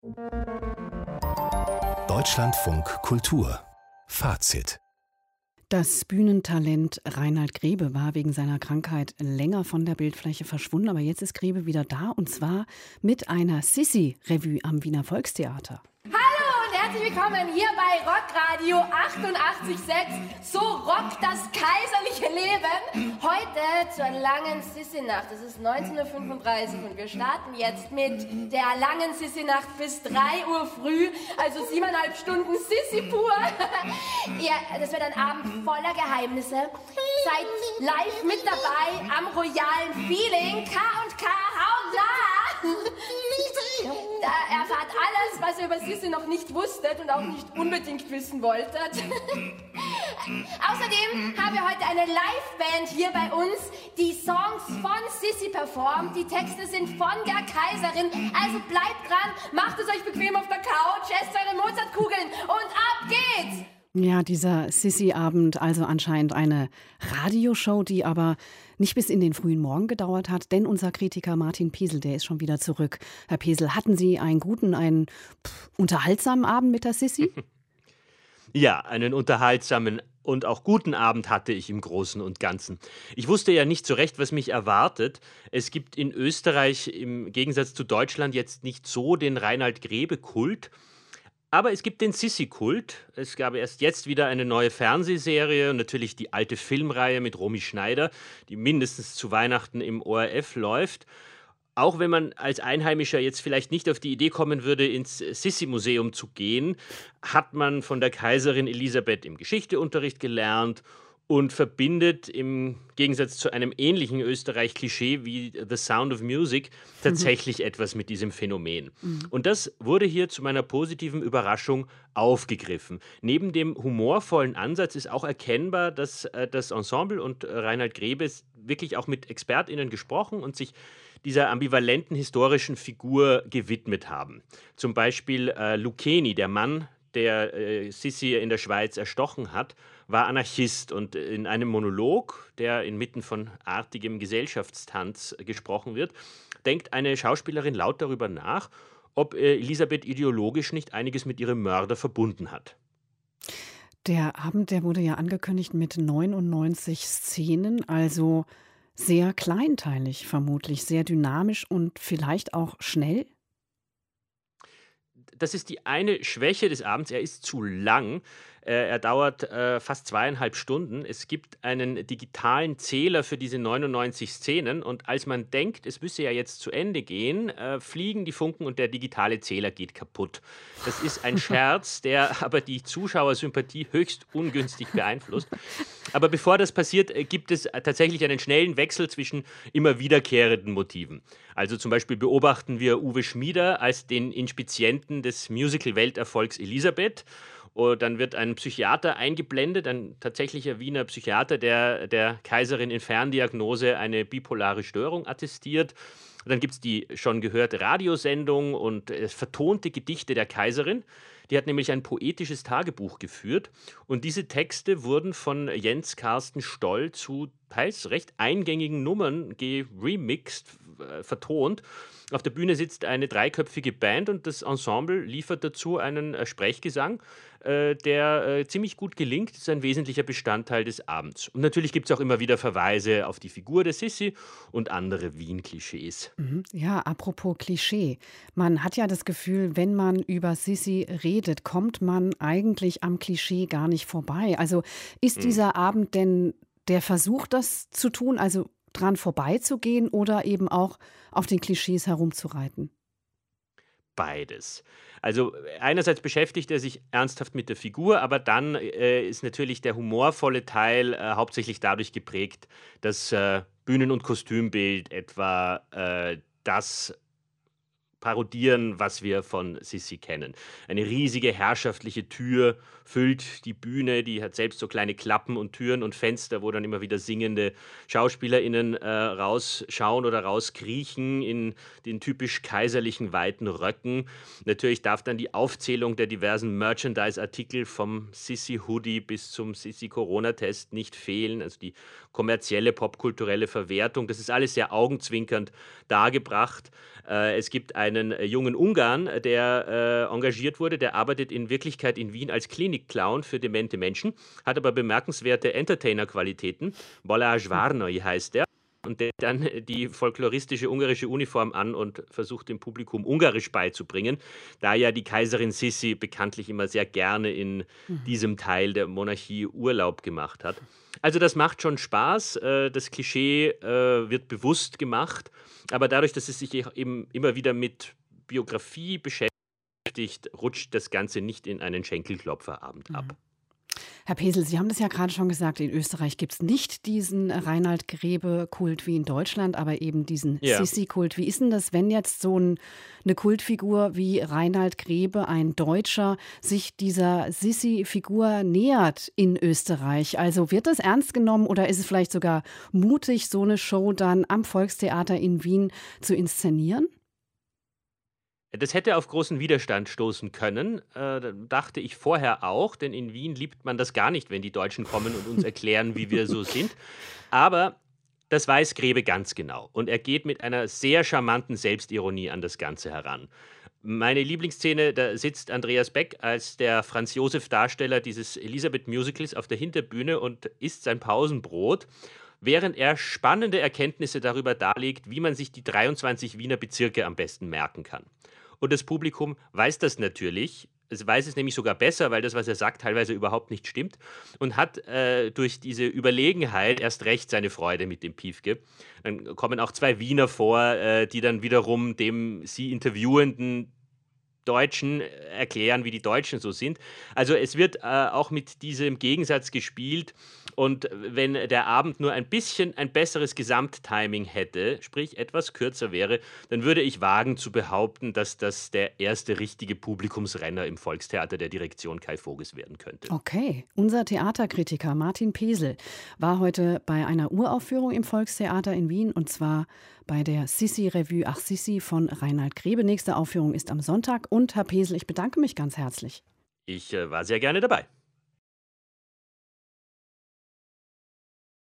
Deutschlandfunk Kultur Fazit. Das Bühnentalent Reinhard Grebe war wegen seiner Krankheit länger von der Bildfläche verschwunden, aber jetzt ist Grebe wieder da und zwar mit einer Sissi-Revue am Wiener Volkstheater. Hallo und herzlich willkommen hier bei Rockradio 88,6. So rockt das kaiserliche Leben. Heute zur langen Sissi-Nacht. Es ist 19:35 Uhr und wir starten jetzt mit der langen Sissi-Nacht bis 3 Uhr früh. Also 7,5 Stunden Sissi pur. Das wird ein Abend voller Geheimnisse. Seid live mit dabei am royalen Feeling. K&K, hautnah! Da erfahrt alles, was ihr über Sissi noch nicht wusstet und auch nicht unbedingt wissen wolltet. Außerdem haben wir heute eine Live-Band hier bei uns, die Songs von Sissi performt. Die Texte sind von der Kaiserin. Also bleibt dran, macht es euch bequem auf der Couch, esst eure Mozartkugeln und ab geht's! Ja, dieser Sissi-Abend, also anscheinend eine Radioshow, die aber nicht bis in den frühen Morgen gedauert hat, denn unser Kritiker Martin Piesel, der ist schon wieder zurück. Herr Piesel, hatten Sie einen unterhaltsamen Abend mit der Sissi? Ja, einen unterhaltsamen und auch guten Abend hatte ich im Großen und Ganzen. Ich wusste ja nicht so recht, was mich erwartet. Es gibt in Österreich im Gegensatz zu Deutschland jetzt nicht so den Reinhard Grebe-Kult. Aber es gibt den Sissi-Kult. Es gab erst jetzt wieder eine neue Fernsehserie und natürlich die alte Filmreihe mit Romy Schneider, die mindestens zu Weihnachten im ORF läuft. Auch wenn man als Einheimischer jetzt vielleicht nicht auf die Idee kommen würde, ins Sissi-Museum zu gehen, hat man von der Kaiserin Elisabeth im Geschichteunterricht gelernt und verbindet im Gegensatz zu einem ähnlichen Österreich-Klischee wie The Sound of Music tatsächlich etwas mit diesem Phänomen. Und das wurde hier zu meiner positiven Überraschung aufgegriffen. Neben dem humorvollen Ansatz ist auch erkennbar, dass das Ensemble und Reinhard Grebe wirklich auch mit ExpertInnen gesprochen und sich dieser ambivalenten historischen Figur gewidmet haben. Zum Beispiel Lucchini, der Mann, der Sissi in der Schweiz erstochen hat, war Anarchist und in einem Monolog, der inmitten von artigem Gesellschaftstanz gesprochen wird, denkt eine Schauspielerin laut darüber nach, ob Elisabeth ideologisch nicht einiges mit ihrem Mörder verbunden hat. Der Abend, der wurde ja angekündigt mit 99 Szenen, also sehr kleinteilig vermutlich, sehr dynamisch und vielleicht auch schnell. Das ist die eine Schwäche des Abends, er ist zu lang. Er dauert fast 2,5 Stunden. Es gibt einen digitalen Zähler für diese 99 Szenen und als man denkt, es müsse ja jetzt zu Ende gehen, fliegen die Funken und der digitale Zähler geht kaputt. Das ist ein Scherz, der aber die Zuschauersympathie höchst ungünstig beeinflusst. Aber bevor das passiert, gibt es tatsächlich einen schnellen Wechsel zwischen immer wiederkehrenden Motiven. Also zum Beispiel beobachten wir Uwe Schmieder als den Inspizienten des Musical-Welterfolgs Elisabeth. Dann wird ein Psychiater eingeblendet, ein tatsächlicher Wiener Psychiater, der der Kaiserin in Ferndiagnose eine bipolare Störung attestiert. Dann gibt es die schon gehörte Radiosendung und vertonte Gedichte der Kaiserin. Die hat nämlich ein poetisches Tagebuch geführt. Und diese Texte wurden von Jens Carsten Stoll zu teils recht eingängigen Nummern geremixed, vertont. Auf der Bühne sitzt eine dreiköpfige Band und das Ensemble liefert dazu einen Sprechgesang, der ziemlich gut gelingt. Das ist ein wesentlicher Bestandteil des Abends. Und natürlich gibt es auch immer wieder Verweise auf die Figur der Sissi und andere Wien-Klischees. Ja, apropos Klischee. Man hat ja das Gefühl, wenn man über Sissi redet, kommt man eigentlich am Klischee gar nicht vorbei. Also ist dieser Abend denn der Versuch, das zu tun, also dran vorbeizugehen oder eben auch auf den Klischees herumzureiten? Beides. Also einerseits beschäftigt er sich ernsthaft mit der Figur, aber dann ist natürlich der humorvolle Teil hauptsächlich dadurch geprägt, dass Bühnen- und Kostümbild etwa das parodieren, was wir von Sissi kennen. Eine riesige herrschaftliche Tür füllt die Bühne, die hat selbst so kleine Klappen und Türen und Fenster, wo dann immer wieder singende SchauspielerInnen rausschauen oder rauskriechen in den typisch kaiserlichen weiten Röcken. Natürlich darf dann die Aufzählung der diversen Merchandise-Artikel vom Sissi-Hoodie bis zum Sissi-Corona-Test nicht fehlen, also die kommerzielle, popkulturelle Verwertung. Das ist alles sehr augenzwinkernd dargebracht. Es gibt ein einen jungen Ungarn, der engagiert wurde. Der arbeitet in Wirklichkeit in Wien als Klinikclown für demente Menschen, hat aber bemerkenswerte Entertainer-Qualitäten. Balázs Várnai heißt er. Und der dann die folkloristische ungarische Uniform an und versucht dem Publikum Ungarisch beizubringen, da ja die Kaiserin Sissi bekanntlich immer sehr gerne in diesem Teil der Monarchie Urlaub gemacht hat. Also das macht schon Spaß, das Klischee wird bewusst gemacht, aber dadurch, dass es sich eben immer wieder mit Biografie beschäftigt, rutscht das Ganze nicht in einen Schenkelklopferabend ab. Herr Pesel, Sie haben das ja gerade schon gesagt, in Österreich gibt es nicht diesen Reinhard Grebe-Kult wie in Deutschland, aber eben diesen Sissi-Kult. Wie ist denn das, wenn jetzt so eine Kultfigur wie Reinhard Grebe, ein Deutscher, sich dieser Sissi-Figur nähert in Österreich? Also wird das ernst genommen oder ist es vielleicht sogar mutig, so eine Show dann am Volkstheater in Wien zu inszenieren? Das hätte auf großen Widerstand stoßen können, dachte ich vorher auch, denn in Wien liebt man das gar nicht, wenn die Deutschen kommen und uns erklären, wie wir so sind. Aber das weiß Grebe ganz genau und er geht mit einer sehr charmanten Selbstironie an das Ganze heran. Meine Lieblingsszene, da sitzt Andreas Beck als der Franz-Josef-Darsteller dieses Elisabeth-Musicals auf der Hinterbühne und isst sein Pausenbrot, während er spannende Erkenntnisse darüber darlegt, wie man sich die 23 Wiener Bezirke am besten merken kann. Und das Publikum weiß das natürlich. Es weiß es nämlich sogar besser, weil das, was er sagt, teilweise überhaupt nicht stimmt. Und hat durch diese Überlegenheit erst recht seine Freude mit dem Piefke. Dann kommen auch 2 Wiener vor, die dann wiederum dem sie interviewenden Deutschen erklären, wie die Deutschen so sind. Also es wird auch mit diesem Gegensatz gespielt. Und wenn der Abend nur ein bisschen ein besseres Gesamttiming hätte, sprich etwas kürzer wäre, dann würde ich wagen zu behaupten, dass das der erste richtige Publikumsrenner im Volkstheater der Direktion Kai Voges werden könnte. Okay, unser Theaterkritiker Martin Pesel war heute bei einer Uraufführung im Volkstheater in Wien und zwar bei der Sissi-Revue Ach Sissi von Reinhard Grebe. Nächste Aufführung ist am Sonntag und Herr Pesel, ich bedanke mich ganz herzlich. Ich war sehr gerne dabei.